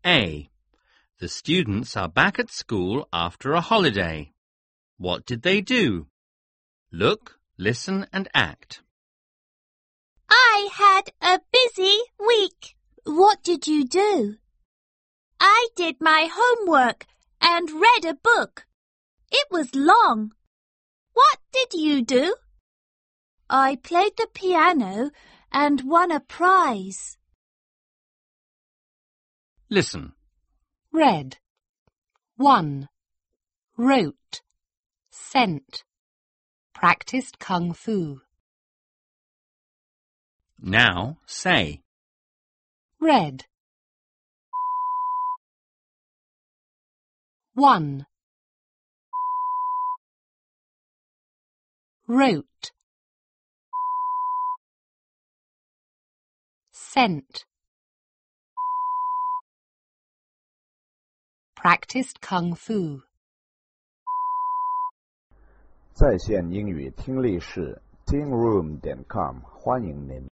A. The students are back at school after a holiday. What did they do? Look, listen and act. I had a busy week. What did you do? I did my homework and read a book. It was long. What did you do? I played the piano and won a prize. Listen. Read. 1. Wrote. Sent. Practiced kung fu. Now say. Read. 1. Wrote. Sent. Practiced kung fu. 在线英语听力室 tingroom.com 欢迎您。